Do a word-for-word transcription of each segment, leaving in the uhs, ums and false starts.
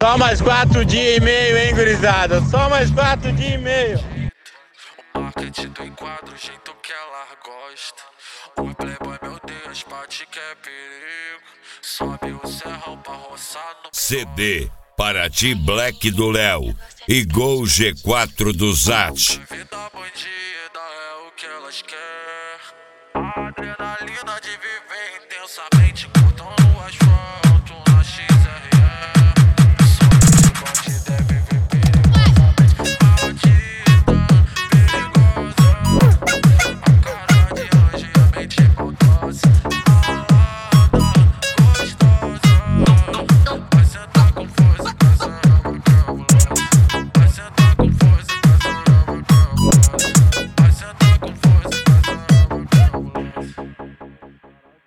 Só mais quatro dias e meio, hein, gurizada? Só mais quatro dias e meio. O marketing do enquadro, o jeito que ela gosta. O playboy, meu Deus, bate que é perigo. Sobe o serrão pra roçar no C D Paraty Black do Léo e Gol G quatro do Zat. Vida bandida é o que elas querem. A adrenalina de viver intensamente, cortando o asfalto na X R E. Só que pode deve viver perigosamente. Bandida, perigosa. A cara de anjo e a mente maldosa. Malada, gostosa. Vai sentar com força com essa raba. Vai sentar com força com essa raba. Vai sentar com força com essa raba.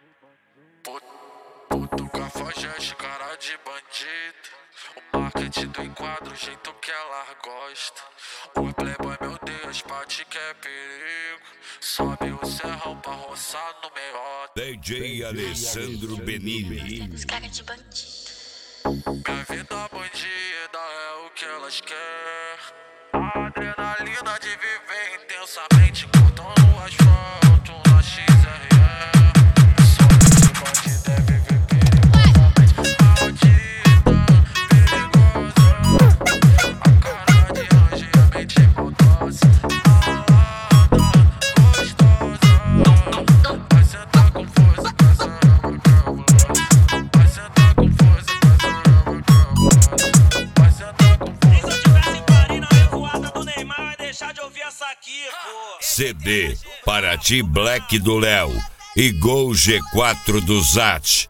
Puto cafajeste, cara de bandido. O marketing do enquadro, o jeito que ela gosta. O playboy, meu Deus, bate que é perigo. Sobe o serrão pra roçar no meiota. D J Alessandro Benini. Os caras de bandido. Minha vida bandida é o que elas querem. A adrenalina de viver intensamente, cortando o asfalto na X R E. Só que pode deve viver perigosamente. Bandida, perigosa. A cara de anjo e a mente maldosa. Malada, gostosa. Vai sentar com força com essa raba. Vai sentar com força com essa raba. Vai sentar com força. Se eu tivesse em Paris na revoada do Neymar, vai deixar de ouvir essa aqui, pô. C D Paraty Black do Léo e Gol G quatro do Zat.